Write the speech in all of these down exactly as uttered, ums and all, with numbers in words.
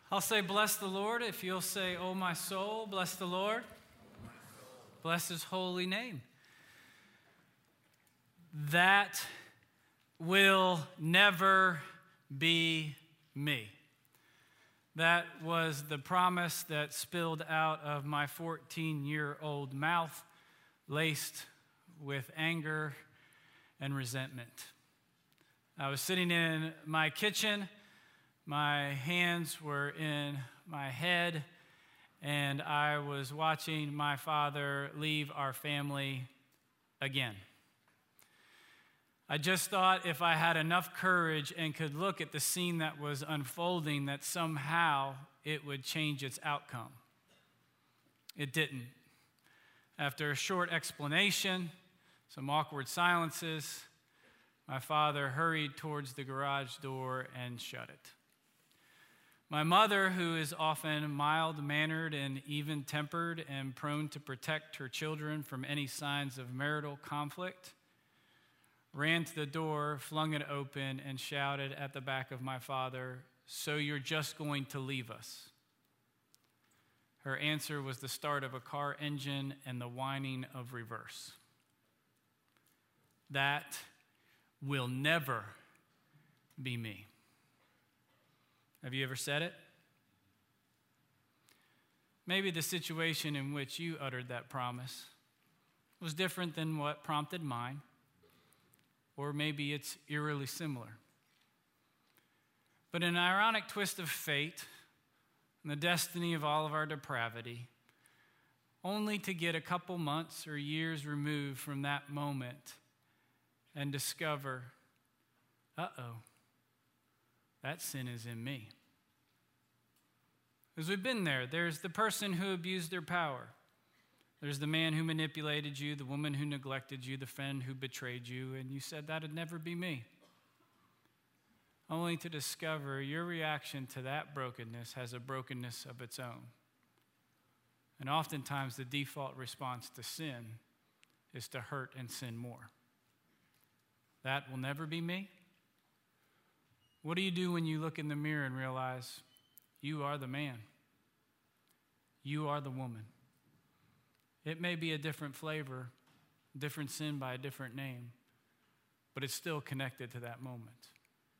I'll say, bless the Lord. If you'll say, oh, my soul, bless the Lord. Bless his holy name. That will never be me. That was the promise that spilled out of my fourteen-year-old mouth, laced with anger and resentment. I was sitting in my kitchen. My hands were in my head, and I was watching my father leave our family again. I just thought if I had enough courage and could look at the scene that was unfolding, that somehow it would change its outcome. It didn't. After a short explanation, some awkward silences, my father hurried towards the garage door and shut it. My mother, who is often mild-mannered and even-tempered and prone to protect her children from any signs of marital conflict, ran to the door, flung it open, and shouted at the back of my father, "So you're just going to leave us?" Her answer was the start of a car engine and the whining of reverse. That will never be me. Have you ever said it? Maybe the situation in which you uttered that promise was different than what prompted mine, or maybe it's eerily similar. But in an ironic twist of fate and the destiny of all of our depravity, only to get a couple months or years removed from that moment and discover, uh-oh, that sin is in me. Because we've been there. There's the person who abused their power. There's the man who manipulated you, the woman who neglected you, the friend who betrayed you, and you said that'd never be me. Only to discover your reaction to that brokenness has a brokenness of its own. And oftentimes the default response to sin is to hurt and sin more. That will never be me. What do you do when you look in the mirror and realize you are the man? You are the woman. It may be a different flavor, different sin by a different name, but it's still connected to that moment.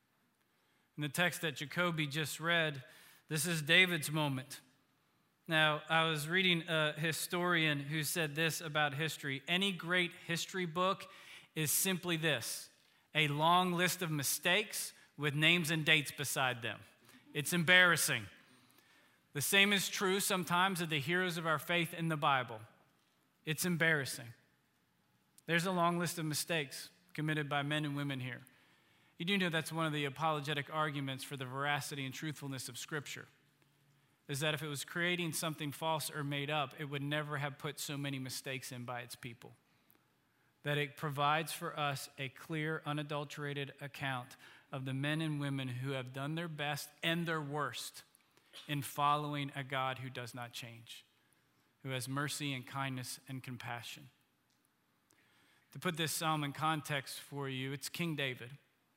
In the text that Jacoby just read, this is David's moment. Now, I was reading a historian who said this about history. Any great history book is simply this: a long list of mistakes with names and dates beside them. It's embarrassing. The same is true sometimes of the heroes of our faith in the Bible. It's embarrassing. There's a long list of mistakes committed by men and women here. You do know that's one of the apologetic arguments for the veracity and truthfulness of Scripture, is that if it was creating something false or made up, it would never have put so many mistakes in by its people. That it provides for us a clear, unadulterated account of the men and women who have done their best and their worst in following a God who does not change, who has mercy and kindness and compassion. To put this psalm in context for you, it's King David.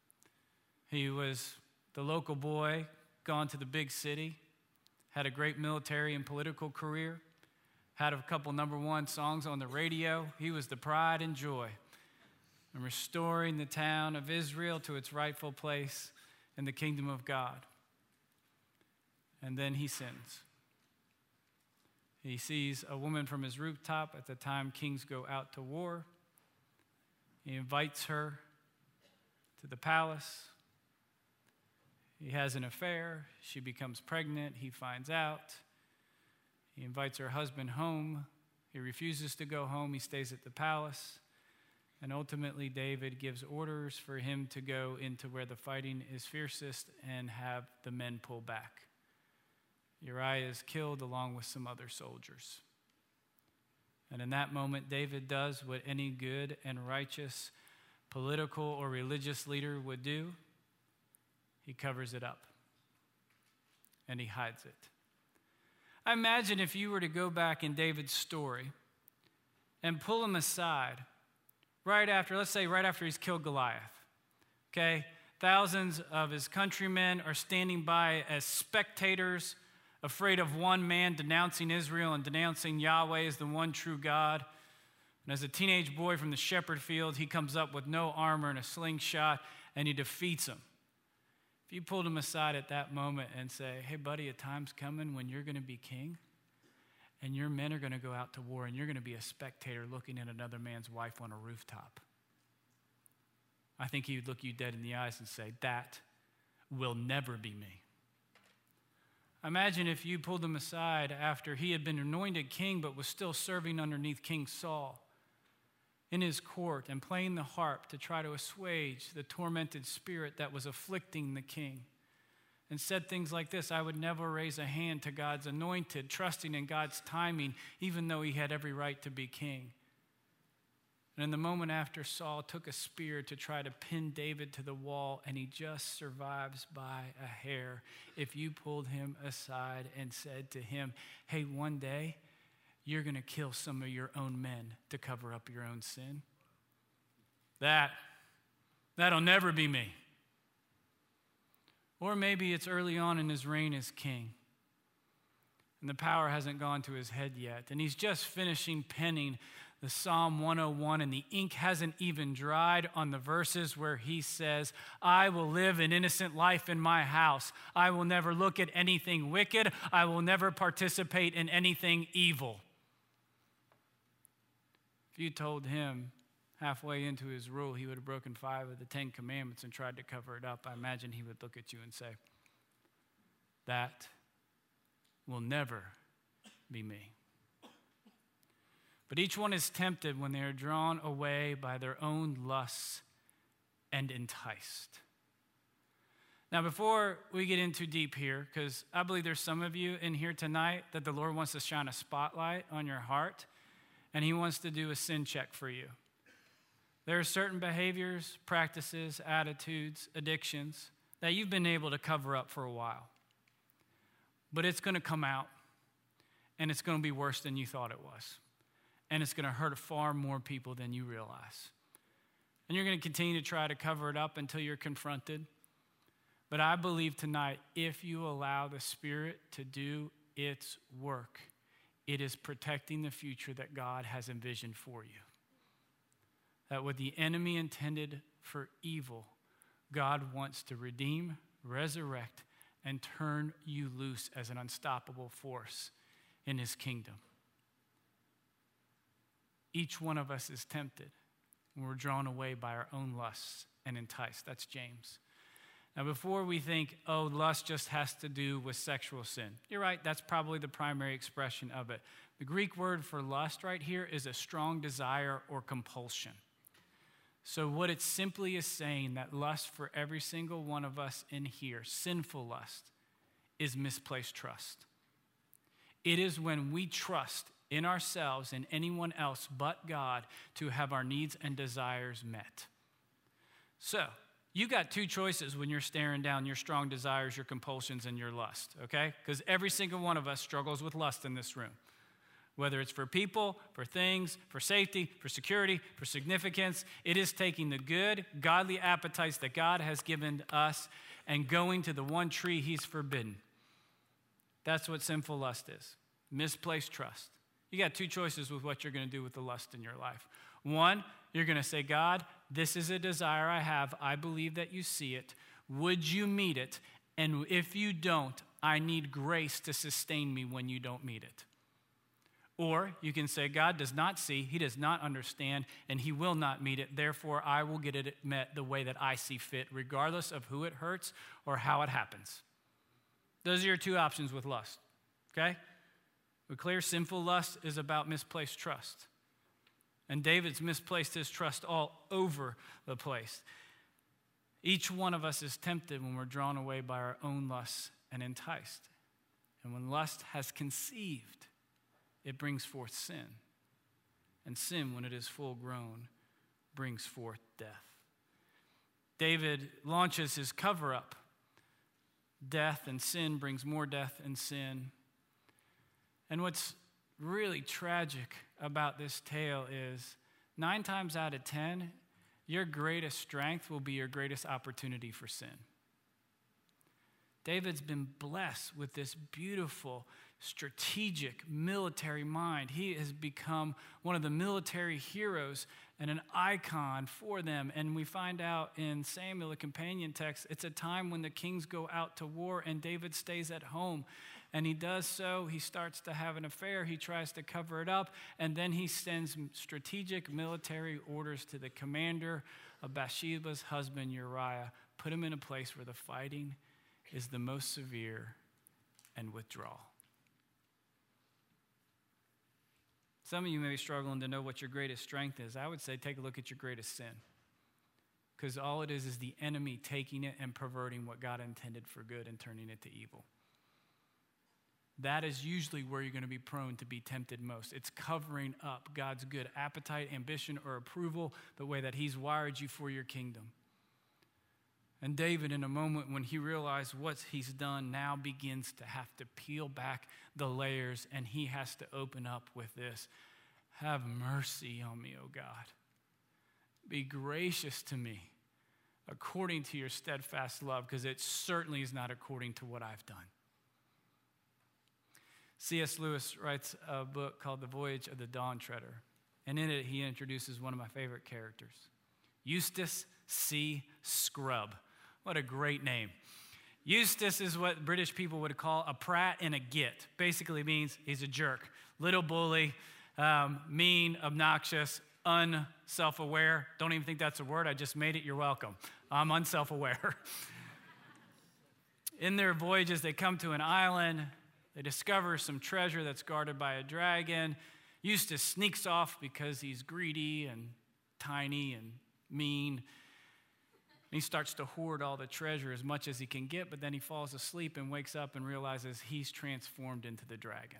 He was the local boy, gone to the big city, had a great military and political career, had a couple number one songs on the radio. He was the pride and joy in restoring the town of Israel to its rightful place in the kingdom of God. And then he sins. He sees a woman from his rooftop. At the time kings go out to war. He invites her to the palace. He has an affair. She becomes pregnant. He finds out. He invites her husband home. He refuses to go home. He stays at the palace. And ultimately, David gives orders for him to go into where the fighting is fiercest and have the men pull back. Uriah is killed along with some other soldiers. And in that moment, David does what any good and righteous political or religious leader would do. He covers it up. And he hides it. I imagine if you were to go back in David's story and pull him aside right after, let's say right after he's killed Goliath, okay? Thousands of his countrymen are standing by as spectators afraid of one man denouncing Israel and denouncing Yahweh as the one true God. And as a teenage boy from the shepherd field, he comes up with no armor and a slingshot, and he defeats him. If you pulled him aside at that moment and say, hey, buddy, a time's coming when you're going to be king, and your men are going to go out to war, and you're going to be a spectator looking at another man's wife on a rooftop, I think he would look you dead in the eyes and say, that will never be me. Imagine if you pulled him aside after he had been anointed king but was still serving underneath King Saul in his court and playing the harp to try to assuage the tormented spirit that was afflicting the king, and said things like this: I would never raise a hand to God's anointed, trusting in God's timing, even though he had every right to be king. And in the moment after, Saul took a spear to try to pin David to the wall, and he just survives by a hair. If you pulled him aside and said to him, hey, one day you're going to kill some of your own men to cover up your own sin, that, that'll never be me. Or maybe it's early on in his reign as king, and the power hasn't gone to his head yet, and he's just finishing penning the Psalm one oh one, and the ink hasn't even dried on the verses where he says, I will live an innocent life in my house. I will never look at anything wicked. I will never participate in anything evil. If you told him halfway into his rule he would have broken five of the Ten Commandments and tried to cover it up, I imagine he would look at you and say, that will never be me. But each one is tempted when they are drawn away by their own lusts and enticed. Now, before we get in too deep here, because I believe there's some of you in here tonight that the Lord wants to shine a spotlight on your heart, and he wants to do a sin check for you. There are certain behaviors, practices, attitudes, addictions that you've been able to cover up for a while. But it's going to come out, and it's going to be worse than you thought it was. And it's going to hurt far more people than you realize. And you're going to continue to try to cover it up until you're confronted. But I believe tonight, if you allow the Spirit to do its work, it is protecting the future that God has envisioned for you. That what the enemy intended for evil, God wants to redeem, resurrect, and turn you loose as an unstoppable force in his kingdom. Each one of us is tempted when we're drawn away by our own lusts and enticed. That's James. Now, before we think, oh, lust just has to do with sexual sin. You're right, that's probably the primary expression of it. The Greek word for lust right here is a strong desire or compulsion. So what it simply is saying, that lust for every single one of us in here, sinful lust, is misplaced trust. It is when we trust in ourselves and anyone else but God to have our needs and desires met. So, you got two choices when you're staring down your strong desires, your compulsions, and your lust, okay? Because every single one of us struggles with lust in this room. Whether it's for people, for things, for safety, for security, for significance, it is taking the good, godly appetites that God has given us and going to the one tree he's forbidden. That's what sinful lust is. Misplaced trust. You got two choices with what you're going to do with the lust in your life. One, you're going to say, God, this is a desire I have. I believe that you see it. Would you meet it? And if you don't, I need grace to sustain me when you don't meet it. Or you can say, God does not see, he does not understand, and he will not meet it. Therefore, I will get it met the way that I see fit, regardless of who it hurts or how it happens. Those are your two options with lust, okay? We're clear, sinful lust is about misplaced trust. And David's misplaced his trust all over the place. Each one of us is tempted when we're drawn away by our own lusts and enticed. And when lust has conceived, it brings forth sin. And sin, when it is full grown, brings forth death. David launches his cover-up. Death and sin brings more death and sin. And what's really tragic about this tale is nine times out of ten, your greatest strength will be your greatest opportunity for sin. David's been blessed with this beautiful, strategic military mind. He has become one of the military heroes and an icon for them. And we find out in Samuel, the companion text, it's a time when the kings go out to war and David stays at home. And he does so. He starts to have an affair. He tries to cover it up. And then he sends strategic military orders to the commander of Bathsheba's husband, Uriah. Put him in a place where the fighting is the most severe, and withdraw. Some of you may be struggling to know what your greatest strength is. I would say take a look at your greatest sin. Because all it is is the enemy taking it and perverting what God intended for good and turning it to evil. That is usually where you're going to be prone to be tempted most. It's covering up God's good appetite, ambition, or approval, the way that he's wired you for your kingdom. And David, in a moment when he realized what he's done, now begins to have to peel back the layers, and he has to open up with this: have mercy on me, O God. Be gracious to me according to your steadfast love, because it certainly is not according to what I've done. C S Lewis writes a book called The Voyage of the Dawn Treader, and in it he introduces one of my favorite characters, Eustace C. Scrubb. What a great name. Eustace is what British people would call a prat and a git. Basically means he's a jerk, little bully, um, mean, obnoxious, unself-aware. Don't even think that's a word. I just made it. You're welcome. I'm unself-aware. In their voyages, they come to an island. They discover some treasure that's guarded by a dragon. Eustace sneaks off because he's greedy and tiny and mean. And he starts to hoard all the treasure as much as he can get, but then he falls asleep and wakes up and realizes he's transformed into the dragon.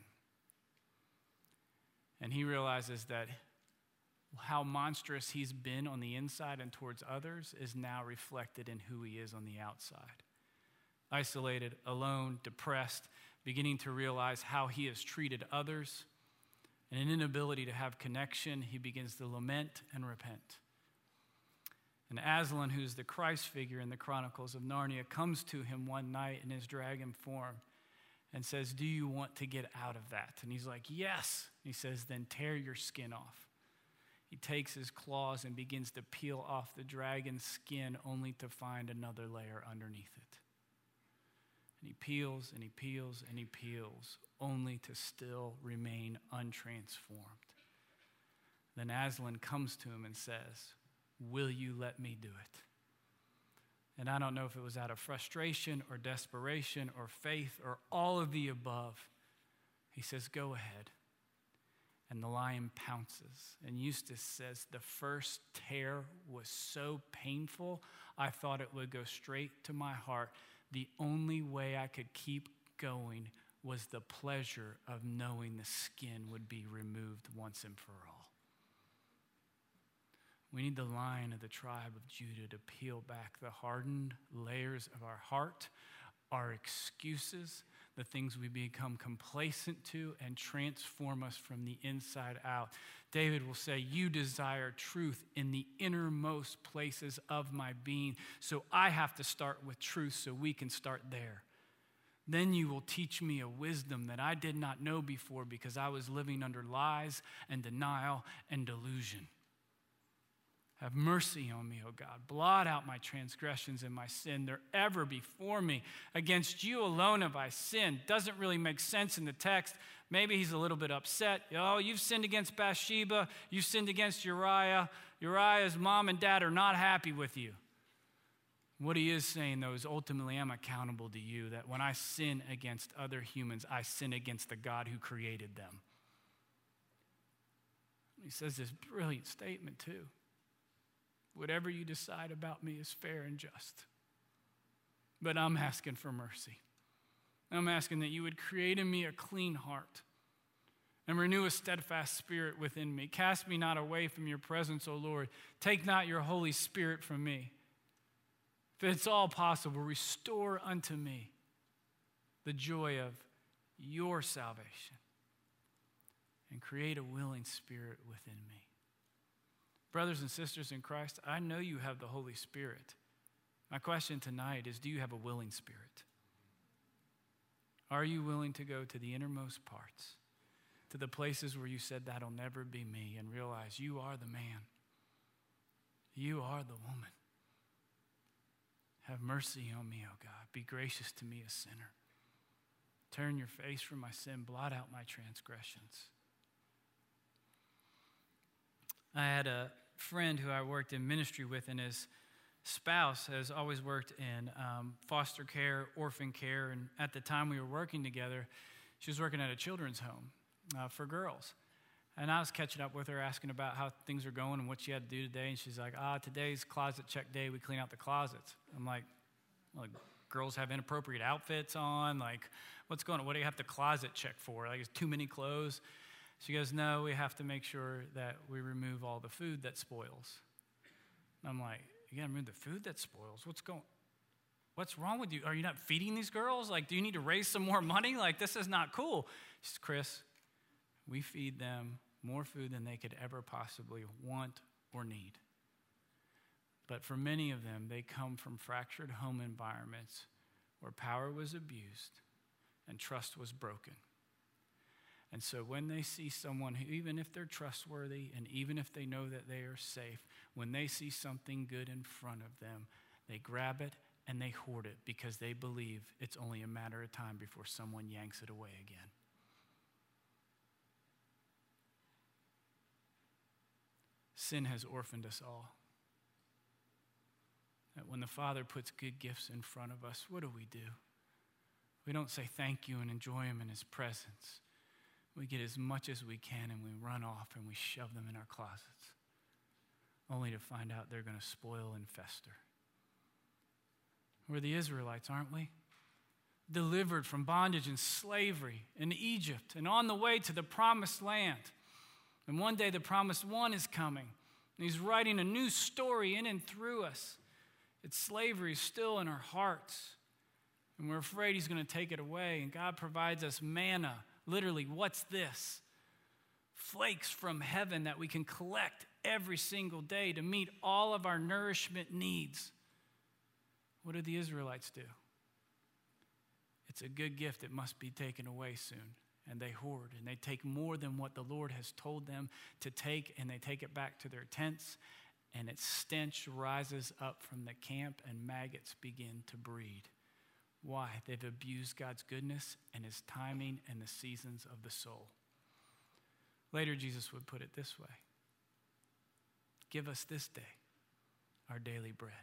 And he realizes that how monstrous he's been on the inside and towards others is now reflected in who he is on the outside. Isolated, alone, depressed, beginning to realize how he has treated others, and an inability to have connection, he begins to lament and repent. And Aslan, who's the Christ figure in the Chronicles of Narnia, comes to him one night in his dragon form and says, do you want to get out of that? And he's like, yes. He says, then tear your skin off. He takes his claws and begins to peel off the dragon's skin, only to find another layer underneath it. And he peels and he peels and he peels, only to still remain untransformed. Then Aslan comes to him and says, will you let me do it? And I don't know if it was out of frustration or desperation or faith or all of the above. He says, go ahead. And the lion pounces. And Eustace says, the first tear was so painful, I thought it would go straight to my heart. The only way I could keep going was the pleasure of knowing the skin would be removed once and for all. We need the Lion of the tribe of Judah to peel back the hardened layers of our heart, our excuses, the things we become complacent to, and transform us from the inside out. David will say, you desire truth in the innermost places of my being. So I have to start with truth so we can start there. Then you will teach me a wisdom that I did not know before because I was living under lies and denial and delusion. Have mercy on me, O God. Blot out my transgressions and my sin. They're ever before me. Against you alone have I sinned. Doesn't really make sense in the text. Maybe he's a little bit upset. Oh, you've sinned against Bathsheba. You've sinned against Uriah. Uriah's mom and dad are not happy with you. What he is saying, though, is ultimately I'm accountable to you, that when I sin against other humans, I sin against the God who created them. He says this brilliant statement, too. Whatever you decide about me is fair and just. But I'm asking for mercy. I'm asking that you would create in me a clean heart and renew a steadfast spirit within me. Cast me not away from your presence, O Lord. Take not your Holy Spirit from me. If it's all possible, restore unto me the joy of your salvation and create a willing spirit within me. Brothers and sisters in Christ, I know you have the Holy Spirit. My question tonight is, do you have a willing spirit? Are you willing to go to the innermost parts, to the places where you said, that'll never be me, and realize you are the man. You are the woman. Have mercy on me, O God. Be gracious to me, a sinner. Turn your face from my sin. Blot out my transgressions. I had a friend who I worked in ministry with, and his spouse has always worked in um, foster care, orphan care, and at the time we were working together, she was working at a children's home uh, for girls. And I was catching up with her, asking about how things are going and what she had to do today, and she's like, ah, today's closet check day, we clean out the closets. I'm like, well, girls have inappropriate outfits on, like, what's going on? What do you have to closet check for? Like, is too many clothes? She goes, no, we have to make sure that we remove all the food that spoils. And I'm like, you gotta remove the food that spoils? What's going, what's wrong with you? Are you not feeding these girls? Like, do you need to raise some more money? Like, this is not cool. She says, Chris, we feed them more food than they could ever possibly want or need. But for many of them, they come from fractured home environments where power was abused and trust was broken. And so when they see someone who, even if they're trustworthy and even if they know that they are safe, when they see something good in front of them, they grab it and they hoard it because they believe it's only a matter of time before someone yanks it away again. Sin has orphaned us all. That when the Father puts good gifts in front of us, what do we do? We don't say thank you and enjoy Him in His presence. We get as much as we can and we run off and we shove them in our closets, only to find out they're going to spoil and fester. We're the Israelites, aren't we? Delivered from bondage and slavery in Egypt and on the way to the promised land. And one day the promised one is coming. And He's writing a new story in and through us. It's slavery still in our hearts. And we're afraid He's going to take it away. And God provides us manna. Literally, what's this? Flakes from heaven that we can collect every single day to meet all of our nourishment needs. What did the Israelites do? It's a good gift that must be taken away soon. And they hoard, and they take more than what the Lord has told them to take, and they take it back to their tents, and its stench rises up from the camp, and maggots begin to breed. Why? They've abused God's goodness and His timing and the seasons of the soul. Later, Jesus would put it this way. Give us this day our daily bread.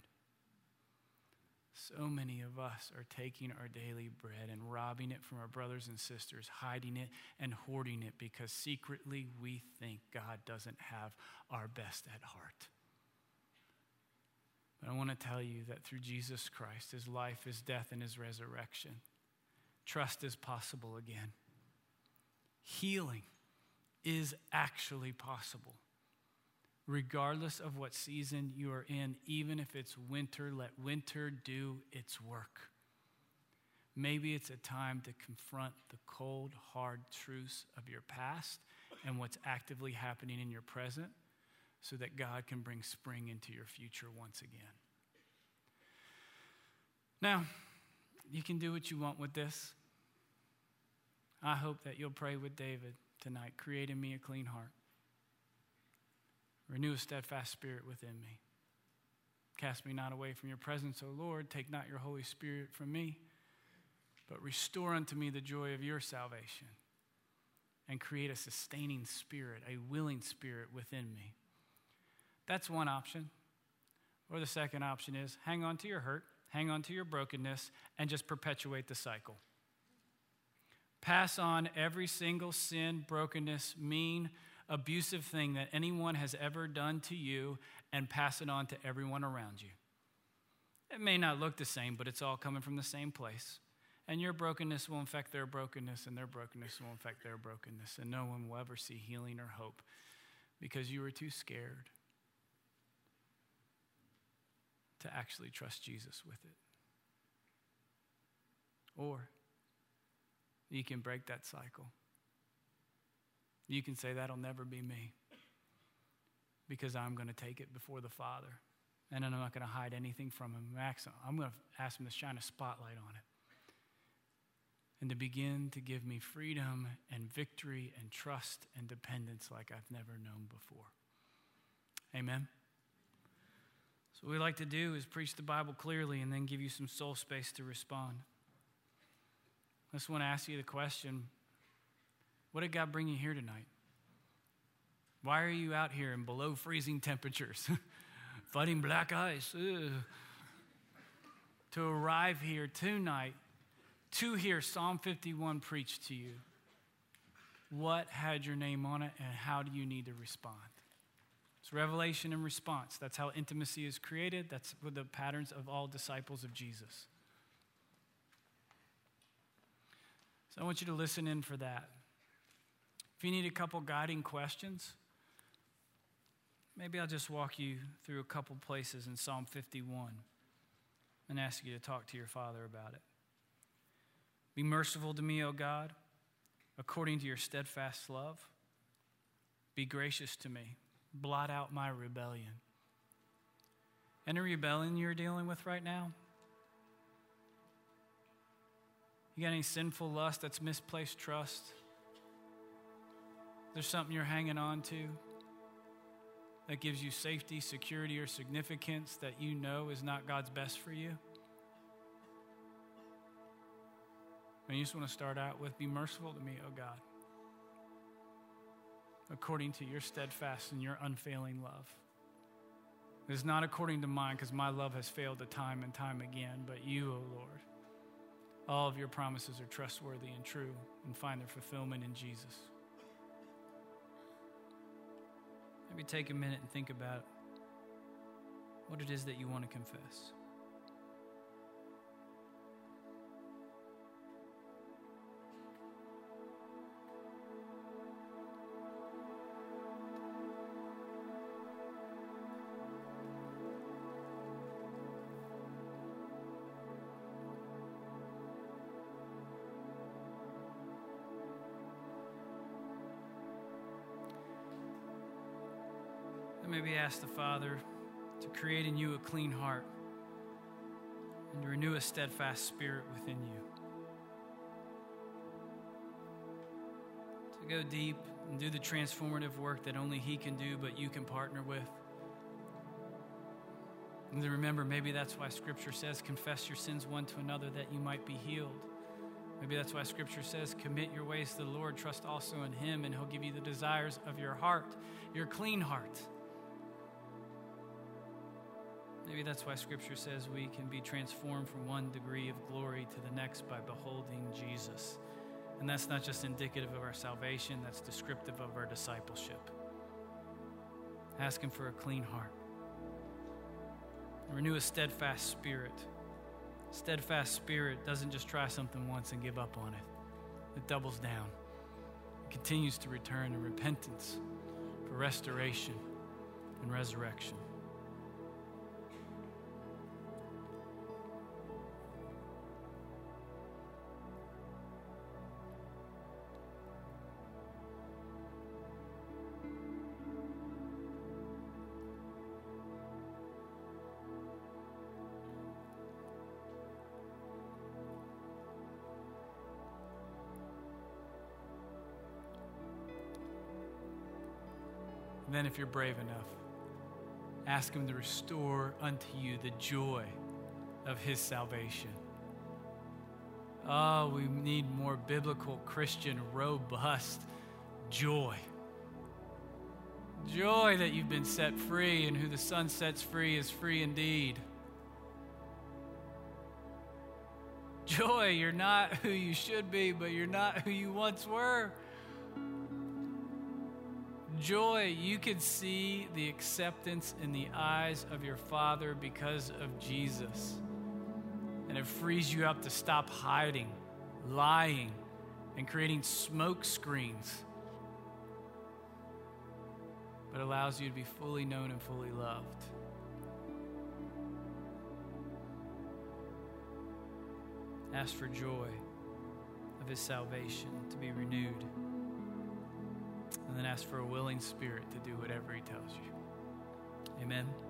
So many of us are taking our daily bread and robbing it from our brothers and sisters, hiding it and hoarding it because secretly we think God doesn't have our best at heart. But I want to tell you that through Jesus Christ, His life, His death, and His resurrection, trust is possible again. Healing is actually possible. Regardless of what season you are in, even if it's winter, let winter do its work. Maybe it's a time to confront the cold, hard truths of your past and what's actively happening in your present, so that God can bring spring into your future once again. Now, you can do what you want with this. I hope that you'll pray with David tonight. Create in me a clean heart. Renew a steadfast spirit within me. Cast me not away from your presence, O Lord. Take not your Holy Spirit from me, but restore unto me the joy of your salvation and create a sustaining spirit, a willing spirit within me. That's one option. Or the second option is hang on to your hurt, hang on to your brokenness, and just perpetuate the cycle. Pass on every single sin, brokenness, mean, abusive thing that anyone has ever done to you and pass it on to everyone around you. It may not look the same, but it's all coming from the same place. And your brokenness will infect their brokenness, and their brokenness will infect their brokenness, and no one will ever see healing or hope because you were too scared to actually trust Jesus with it. Or you can break that cycle. You can say, that'll never be me because I'm going to take it before the Father, and I'm not going to hide anything from Him. I'm going to ask Him to shine a spotlight on it. and to begin to give me freedom and victory and trust and dependence like I've never known before. Amen. So what we like to do is preach the Bible clearly and then give you some soul space to respond. I just want to ask you the question, what did God bring you here tonight? Why are you out here in below freezing temperatures, fighting black ice, ugh, to arrive here tonight to hear Psalm fifty-one preached to you? What had your name on it, and how do you need to respond? It's revelation and response. That's how intimacy is created. That's with the patterns of all disciples of Jesus. So I want you to listen in for that. If you need a couple guiding questions, maybe I'll just walk you through a couple places in Psalm fifty-one and ask you to talk to your Father about it. Be merciful to me, O God, according to your steadfast love. Be gracious to me. Blot out my rebellion. Any rebellion you're dealing with right now? You got any sinful lust that's misplaced trust? There's something you're hanging on to that gives you safety, security, or significance that you know is not God's best for you? And you just want to start out with, be merciful to me, O God, according to your steadfast and your unfailing love. It is not according to mine, because my love has failed time and time again, but you, O Lord, all of your promises are trustworthy and true and find their fulfillment in Jesus. Maybe take a minute and think about what it is that you want to confess. Maybe ask the Father to create in you a clean heart and to renew a steadfast spirit within you. To go deep and do the transformative work that only He can do, but you can partner with. And to remember, maybe that's why Scripture says, confess your sins one to another that you might be healed. Maybe that's why Scripture says, commit your ways to the Lord, trust also in Him, and He'll give you the desires of your heart, your clean heart. Maybe that's why Scripture says we can be transformed from one degree of glory to the next by beholding Jesus. And that's not just indicative of our salvation, that's descriptive of our discipleship. Ask Him for a clean heart. Renew a steadfast spirit. Steadfast spirit doesn't just try something once and give up on it. It doubles down. It continues to return in repentance for restoration and resurrection. And then if you're brave enough, ask Him to restore unto you the joy of His salvation. Oh, we need more biblical, Christian, robust joy. Joy that you've been set free, and who the Son sets free is free indeed. Joy, you're not who you should be, but you're not who you once were. Joy, you can see the acceptance in the eyes of your Father because of Jesus. And it frees you up to stop hiding, lying, and creating smoke screens. But allows you to be fully known and fully loved. Ask for joy of His salvation to be renewed. And then ask for a willing spirit to do whatever He tells you. Amen.